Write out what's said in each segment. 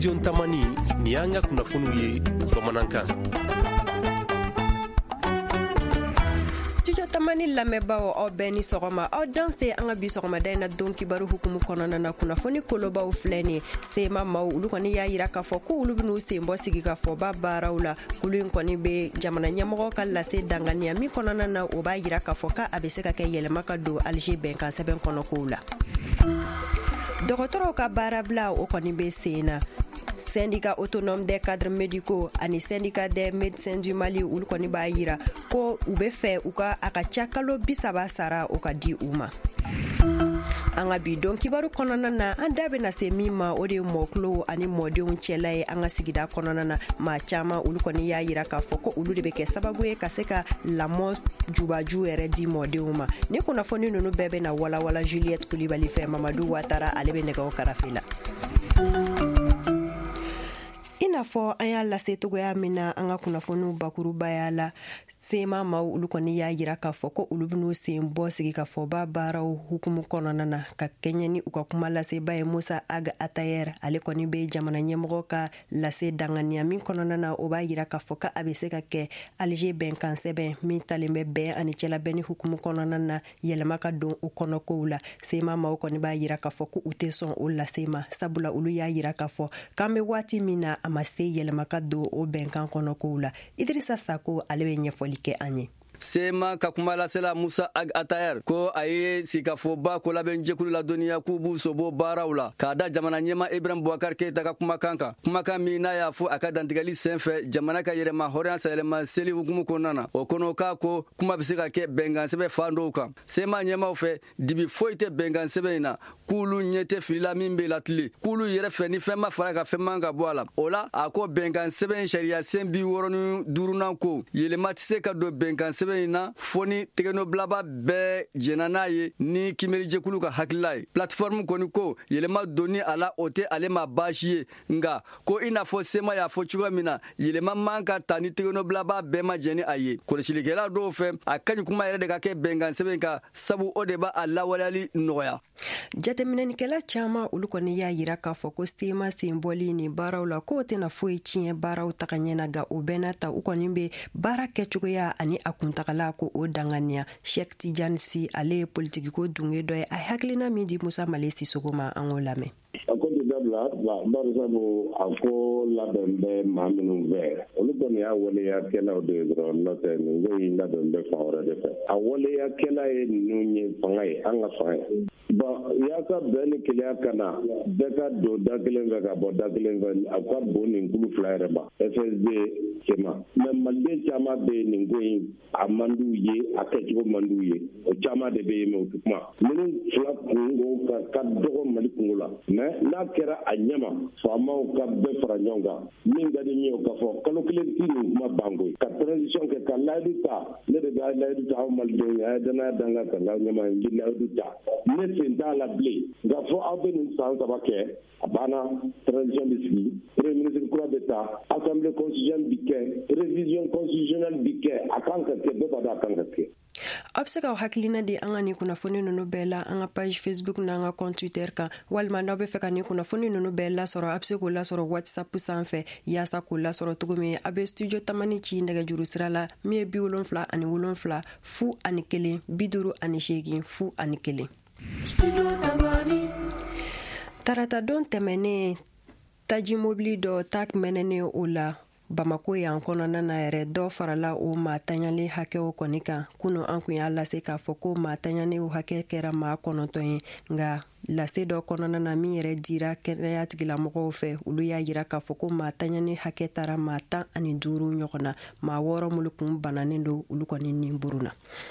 Studio Tamani ni y'an ka kunnafoniw ye bamanankan. Studio Tamani lamɛnbaaw aw bɛɛ ni sɔgɔma aw danse an ka bi sɔgɔmada in na don kibaru hukumu kɔnɔna na kunnafoni kolobaw filɛ ni sema maaw olu kɔni y'a yira k'a fɔ ko olu ben'u sen bɔ sigi ka fɔba baaraw la kulu in kɔni be jamana ɲɛmɔgɔ ka lase danganiya min kɔnɔna na o b'a yira k'a fɔ ka a be se ka kɛ yɛlɛma ka don Alger bɛnkan sɛbɛn kɔnɔ kow la. Dɔgɔtɔrɔw ka baarabila o kɔni be sen na. Syndicat autonome des cadres médicaux ani syndicat des médecins du Mali olu kɔni b'a yira ko u be fɛ u ka a ka ca kalo 30 sara o ka di u ma. An ka bi don kibaru kɔnɔna na an da bena se min ma o de ye mɔɔkulow ani mɔdenw cɛla ye an ka sigida kɔnɔna na maa caaman olu kɔni y'a yira k'a fɔ ko olu de be kɛ sababu ye ka se ka lamɔ jubaju yɛrɛ di mɔdenw ma. Ni kunnafoni nunu bɛɛ bena walawala Juliette Kulibali fɛ Mamadu Watara ale be nɛgɛw karafe la. I n'a fɔ an y'a lase togoya min na an ka kunnafoniw bakurubaya la sema maaw olu kɔni y'a yira k'a fɔ ko olu ben'u sen bɔ sigi ka fɔba baaraw hukumu kɔnɔna na ka kɛɲɛ ni u ka kuma laseba ye Musa Ag Atayer ale kɔni be jamana ɲɛmɔgɔ ka lase danganiya min kɔnɔna na o b'a yira k'a fɔ ka a be se ka kɛ Alger bɛnkan sɛbɛn min talen bɛ bɛn ani cɛlabɛnni hukumu kɔnɔna na yɛlɛma ka don o kɔnɔkow la. Sema maaw kɔni b'a yira k'a fɔ ko u tɛ sɔn o lase ma sabula olu y'a yira k'a fɔ k'an be waati min na a ma se yɛlɛma ka don o bɛnkan kɔnɔkow la. Idrissa Sako ale be ɲɛfɔli kɛ an ye. Sema ka kuma lasela Musa Ag Atayer ko a ye sigikafɔba ko labɛn jɛkulu la dɔnniya k'u b'u sobo baaraw la k'a da jamana ɲɛma Ibrahim Boubacar Keita ka kumakan kan. Kumakan min n'a y'a fɔ a ka dantigɛli senfɛ jamana ka yɛrɛma hɔrɔnya sayɛlɛma seli hukumu kɔnɔna na o kɔnɔ k'a ko kuma be se ka kɛ bɛnkan sɛbɛn fan dɔw kan. Sema ɲɛmaw fɛ dibi foyi tɛ bɛnkan sɛbɛn in na k'ulu ɲɛ tɛ filila min be latile k'ulu yɛrɛ fɛ ni fɛn ma fara ka fɛn man ka bɔ a la. O la a ko bɛnkan sɛbɛn sariya sen 65 ko yɛlɛma tɛ se ka don bɛnkan sɛbɛn in na fo ni tɛgɛnobilaba bɛɛ jɛna n'a ye ni kimerijɛkulu ka hakilila ye. Plateforme kɔni ko yɛlɛma donni a la o tɛ ale ma baasi ye nga ko i n'a fɔ sema y'a fɔ cogoya min na yɛlɛma man ka ta ni tɛgɛnobilaba bɛɛ ma jɛni a ye. Kɔlɔsilikɛla dɔw fɛ a kaɲi kuma yɛrɛ de ka kɛ bɛnkan sɛbɛn kan sabu o de b'a lawaleyali nɔgɔya. Jateminɛnikɛla caaman olu kɔni y'a yira k'a fɔ ko sema sen bɔli ni baaraw la k'o tɛna foyi tiɲɛ baaraw taga ɲɛ na ga o bɛɛ n'a ta u kɔni be baara kɛcogoya ani a kuntagala ko o danganiya. Sheikh Tidiane Si ale ye politikiko dunge dɔ ye a hakilina min di Musa Male Sisoko ma an k'o lamɛn. A ko de dabila barisabu a ko labɛn bɛ maa minnu fɛ olu kɔni y'a waleyakɛlaw de ye dɔrɔn n'o tɛ nin ko in labɛn bɛ fan wɛrɛ de fɛ a waleyakɛla ye ninnu ye fanga ye an ka fanga ye yaasa bɛn ni keleya ka na bɛɛ ka don da kelen fɛ ka bɔ da kelen fɛ a ka bon nin kulu fila yɛrɛ ma FSD sema mɛ maliden caman bɛ yen nin ko in a man d'u ye a kɛcogo man d'u ye o caman de bɛ yen mɛ o tɛ kuma minnu fila kungo ka dɔgɔ Mali kungo la mɛ n'a kɛra a ɲɛma faamaw ka bɛɛ fara ɲɔgɔn kan min ka di min ye o ka fɔ kalo kelen ti nin kuma banko ye ka transition kɛ ka layidu ta ne de b'a layidu ta aw malidenw ye a ye danaya dan ka kan ɲɛma n ye layidu ta ne sen t'a la bilen nka fɔ aw bɛ nin san 3 kɛ a banna transition bɛ sigi premier ministre kura bɛ ta assemblée constitutionnelle bi kɛ révision constitutionnelle bi kɛ a kan ka kɛ bɛɛ b'a dɔn a kan ka kɛ. A bɛ se ka hakilina di an ka nin kunnafoni ninnu bɛɛ la an ka page Facebook n'an ka compte Twitter kan walima n'aw bɛ fɛ ka nin kunnafoni ninnu bɛɛ lasɔrɔ a bɛ se k'o lasɔrɔ WhatsApp sanfɛ yaasa k'o lasɔrɔ cogo min a bɛ studio Tamani ci nɛgɛjuru sira la min ye 77 0 1 58 0 1. Tarata don tɛmɛnen taji mobili dɔ tak mɛnɛnen o la Bamako yan kɔnɔna na yɛrɛ dɔ farala o maa tanyalen hakɛw kɔni kan kunun an kun y'a lase k'a fɔ ko maa tanyalen o hakɛ kɛra maa 9 ye nga lase dɔ kɔnɔna na min yɛrɛ dira kɛnɛya tigilamɔgɔw fɛ olu y'a yira k'a fɔ ko maa tanyalen hakɛ tara maa 15 ɲɔgɔn na maa 6 mulu kun bananen don olu kɔni nin buruna.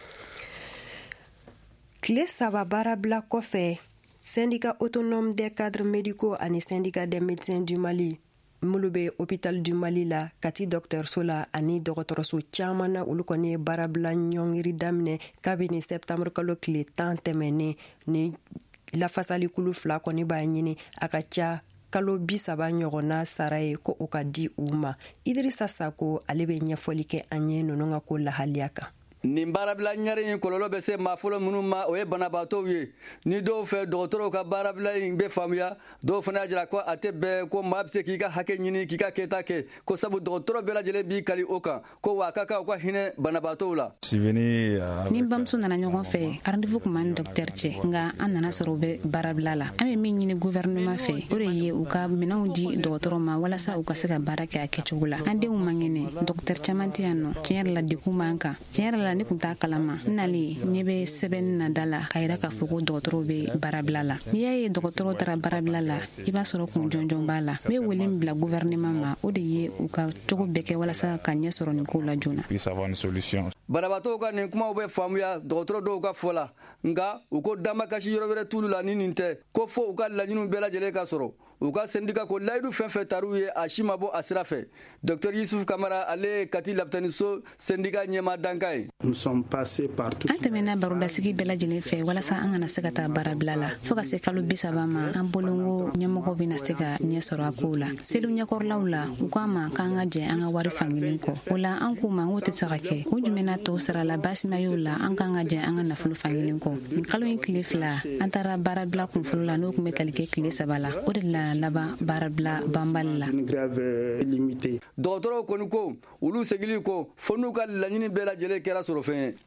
Tile 3 baarabila kɔfɛ syndicat autonome des cadres médicaux ani syndicat des médecins du Mali mulu be hôpital du Mali la kati dɔgɔtɔrɔso la ani dɔgɔtɔrɔso caman na olu kɔni ye baarabila ɲɔngiri daminɛ kabini septembre kalo tile 10 tɛmɛnen ni lafasali kulu 2 kɔni b'a ɲini a ka ca kalo 30 ɲɔgɔnna sara ye ko o ka di u ma. Idrissa Sako ale be ɲɛfɔli kɛ an ye ninnu ka ko lahaliya kan. nin baarabila ɲari in kɔlɔlɔ bɛ se maa fɔlɔ minnu ma o ye banabaatɔw ye ni dɔw fɛ dɔgɔtɔrɔw ka baarabila in bɛ faamuya dɔw fana y'a jira ko a tɛ bɛn ko maa bɛ se k'i ka hakɛ ɲini k'i ka kɛta kɛ ko sabu dɔgɔtɔrɔ bɛɛ lajɛlen b'i kali o kan ko wa a ka kan u ka hinɛ banabaatɔw la. ni bamuso nana ɲɔgɔn fɛ rendez-vous kun b'an ni docteur cɛ nka an nana sɔrɔ u bɛ baarabila la an bɛ min ɲini gouvernement fɛ o de ye u ka minɛnw di dɔgɔtɔrɔ ma walasa u ka se ka baara kɛ a kɛcogo la an denw man kɛnɛ docteur caman tɛ yan nɔ tiɲɛ yɛrɛ la dekun b'an kan tiɲɛ yɛrɛ la ne kun t'a kalama n nalen ɲɛ bɛ sɛbɛnni na da la k'a yira k'a fɔ ko dɔgɔtɔrɔw bɛ baarabila la n'i y'a ye dɔgɔtɔrɔw taara baarabila la i b'a sɔrɔ kun jɔnjɔn b'a la n bɛ wele min bila gouvernement ma o de ye u ka cogo bɛɛ kɛ walasa ka ɲɛ sɔrɔ nin kow la joona. banabaatɔw ka nin kumaw bɛ faamuya dɔgɔtɔrɔ dɔw ka fɔ la nka u ko dama kasi yɔrɔ wɛrɛ t'ulu la ni nin tɛ ko fo u ka laɲiniw bɛɛ lajɛlen ka sɔrɔ u ka sendika ko layidu fɛn fɛn tar'u ye a si ma bɔ a sira fɛ dr yusuf kamara ale ye kati lapitaniso sendika ɲɛma danka ye. an tɛmɛna barodasigi bɛɛ lajɛlen fɛ walasa an kana se ka taa baarabila la fɔɔ ka se kalo 30 ma an bolongo ɲɛmɔgɔ bɛna se ka ɲɛ sɔrɔ a kow la selu ɲɛkɔrɔlaw la u k'a ma k'an ka jɛ an ka wari fankelen kɔ o la an k'u ma k'o tɛ se ka kɛ kun jumɛnna tɔw sara la basima y'o la an k'an ka jɛ an ka nafolo fankelen kɔ nin kalo in tile 2 an taara baarabila kunfɔlɔ la n'o tun bɛ tali kɛ tile 3 la o de la laban baarabila banbali la. dɔgɔtɔrɔw kɔni ko olu segili ko fo n'u ka laɲini bɛɛ lajɛlen kɛra sɔrɔ fɛn ye.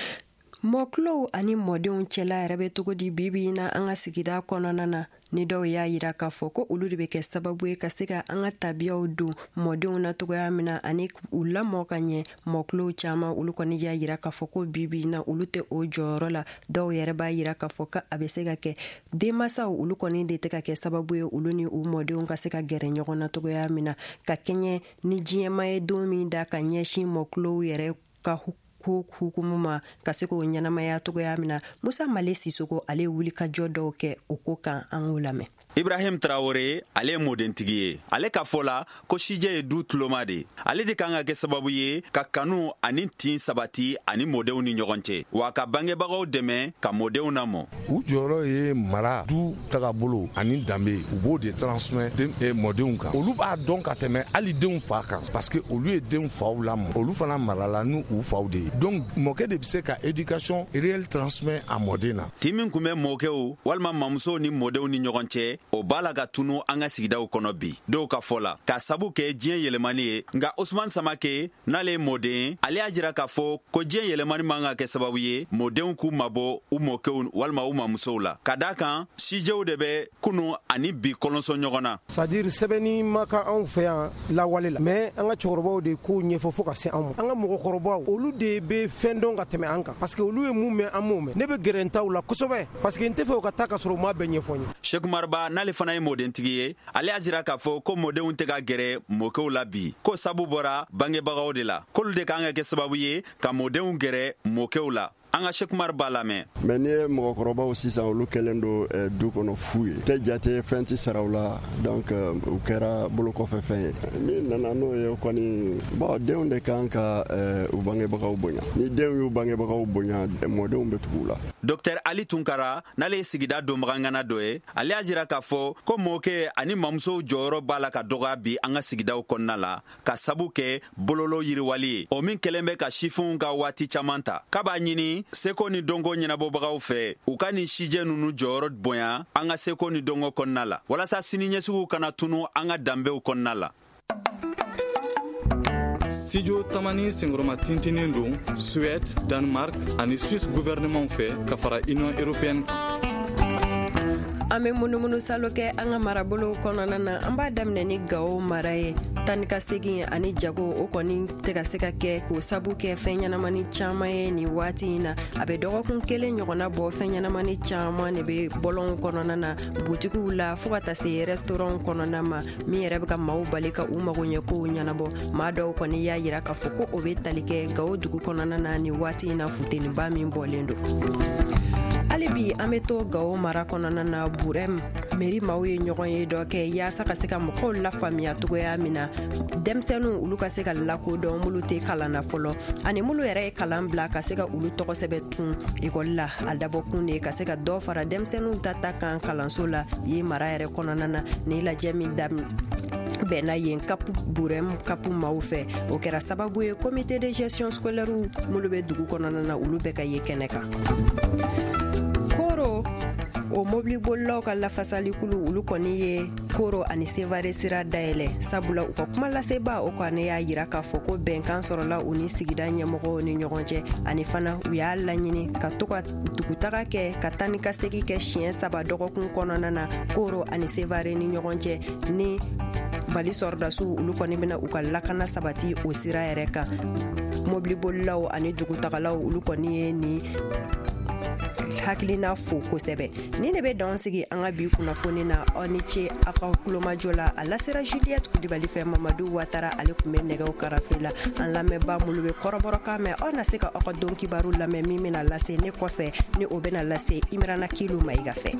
mɔkulow ani mɔdenw cɛla yɛrɛ bɛ cogo di bibi na an ka sigida kɔnɔna na ni dɔw y'a yira k'a fɔ ko olu de bɛ kɛ sababu ye ka se ka an ka tabiyaw don mɔdenw na cogoya min na ani u lamɔ ka ɲɛ mɔkulow caman olu kɔni y'a yira k'a fɔ ko bibi na olu tɛ o jɔyɔrɔ la dɔw yɛrɛ b'a yira k'a fɔ ko a bɛ se ka kɛ denmasaw olu kɔni de tɛ ka kɛ sababu ye olu ni u mɔdenw ka se ka gɛrɛ ɲɔgɔn na cogoya min na ka kɛɲɛ ni diɲɛma ye don min da ka ɲɛsin mɔkulow yɛrɛ ka hukumu ma ka se k'o ɲɛnamaya togoya min na Musa Male Sisoko ale wuli ka jɔ dɔw kɛ o ko kan an k'o lamɛn. Ibrahim Traoré ale ye modentigi ye ale ka fɔ la ko sijɛ ye du tuloma de ale de kan ka kɛ sababu ye ka kanu ani tin sabati ani mɔdenw ni ɲɔgɔn cɛ wa ka bangebagaw dɛmɛ ka mɔdenw namɔ u jɔyɔrɔ ye mara du tagabolo ani danbe u b'o de transmet mɔdenw kan olu b'a dɔn ka tɛmɛ hali denw fa kan parce que olu ye denw faw lamɔ olu fana marala n'u u faw de ye donc mɔkɛ de bɛ se ka éducation réelle transmet a mɔden na tin min kun bɛ mɔkɛw walima mamusow ni mɔdenw ni ɲɔgɔn cɛ o b'a la ka tunu an ka sigidaw kɔnɔ bi dɔw ka fɔ la ka sabu kɛ diɲɛ yɛlɛmani ye nka Usman Samake n'ale ye mɔden ale y'a jira k'a fɔ ko diɲɛ yɛlɛmani man ka kɛ sababu ye mɔdenw k'u mabɔ u mɔkɛw walima u mamusow la ka d'a kan sijɛw de bɛ kunu ani bi kɔlɔnsɔ ɲɔgɔn na c'est-à-dire sɛbɛnni ma kan anw fɛ yan lawale la mais an ka cɛkɔrɔbaw de k'o ɲɛfɔ fo ka se an ma an ka mɔgɔkɔrɔbaw olu de bɛ fɛn dɔn ka tɛmɛ an kan parce que olu ye mun mɛn an m'o mɛn ne bɛ gɛrɛ n taw la kosɛbɛ parce que n tɛ fɛ o ka taa ka sɔrɔ u m'a bɛɛ ɲɛfɔ n ye. Sheikh Marba n'ale fana ye mɔdentigi ye ale y'a jira k'a fɔ ko mɔdenw tɛ ka gɛrɛ mɔkɛw la bi ko sabu bɔra bangebagaw de la k'olu de kan ka kɛ sababu ye ka mɔdenw gɛrɛ mɔkɛw la an ka Sheikh Marba lamɛn. mais ni ye mɔgɔkɔrɔbaw sisan olu kɛlen don du kɔnɔ fu ye tɛ jate fɛn tɛ saraw la donc u kɛra bolokɔfɛ fɛn ye min nana n'o ye kɔni bon denw de kan ka u bangebagaw bonya ni denw y'u bangebagaw bonya mɔdenw bɛ tugu u la. Dr Ali Tunkara n'ale ye sigida donbagangana dɔ ye ale y'a jira k'a fɔ ko mɔkɛ ani mamusow jɔyɔrɔ b'a la ka dɔgɔya bi an ka sigidaw kɔnɔna la ka sabu kɛ bololo yiriwali ye o min kɛlen bɛ ka sifinw ka waati caman ta k'a b'a ɲini seko ni dɔnko ɲɛnabɔbagaw fɛ u ka nin sijɛ nunu jɔyɔrɔ bonya an ka seko ni dɔnko kɔnɔna la walasa sini ɲɛsigiw kana tunu an ka danbew kɔnɔna la. Studio Tamani sengoroma tintinin don Suède, Danemark ani Suisse gouvernement fɛ ka fara Union européenne an bɛ munumunu salo kɛ an ka marabolow kɔnɔna na an b'a daminɛ ni Gawo mara ye tani ka segin ani jago o kɔni tɛ ka se ka kɛ k'o sabu kɛ fɛn ɲɛnamani caman ye nin waati in na a bɛ dɔgɔkun kelen ɲɔgɔnna bɔ fɛn ɲɛnamani caman de bɛ bɔlɔnw kɔnɔna na butigiw la fo ka taa se restaurant kɔnɔna ma min yɛrɛ bɛ ka maaw bali ka u mago ɲɛ kow ɲɛnabɔ maa dɔw kɔni y'a yira k'a fɔ ko o bɛ tali kɛ Gawo dugu kɔnɔna na nin waati in na futeniba min bɔlen don. hali bi an bɛ to Gawo mara kɔnɔna na Burɛm meri maaw ye ɲɔgɔn ye dɔ kɛ yaasa ka se ka mɔgɔw lafaamuya cogoya min na denmisɛnninw olu ka se ka lakodɔn mulu tɛ kalan na fɔlɔ ani mulu yɛrɛ ye kalan bila ka se ka olu tɔgɔ sɛbɛ tun ekɔli la a dabɔkun de ka se ka dɔ fara denmisɛnninw ta kan kalanso la ye mara yɛrɛ kɔnɔna na ni lajɛ min bɛnna yen kapu burɛm kapu maw fɛ o kɛra sababu ye comité de gestion scolaire minnu bɛ dugu kɔnɔna na olu bɛ ka ye kɛnɛ kan. Koro o mobili bolilaw ka lafasalikulu olu kɔni ye Koro ani Sevare sira dayɛlɛ sabula u ka kuma laseba o kɔni y'a yira k'a fɔ ko bɛnkan sɔrɔla u ni sigida ɲɛmɔgɔw ni ɲɔgɔn cɛ ani fana u y'a laɲini ka to ka dugutaga kɛ ka taa ni ka segi kɛ siɲɛ 3 dɔgɔkun kɔnɔna na Koro ani Sevare ni ɲɔgɔn cɛ ni Mali sɔrɔdasiw olu kɔni bɛna u ka lakana sabati o sira yɛrɛ kan. Mobili bolilaw ani dugutagalaw olu kɔni ye ni hakilina fo kosɛbɛ. Ni ne bɛ dan sigi an ka bi kunnafoni na aw ni ce a ka kulomajɔ la a lasera Juliette Kudibali fɛ Mamadu Watara ale tun bɛ nɛgɛw karafe la an lamɛnbaa minnu bɛ kɔrɔbɔrɔkan mɛn aw na se ka aw ka don kibaru lamɛn min bɛna lase ne kɔfɛ ni o bɛna lase Imrana Kilu Mayiga fɛ.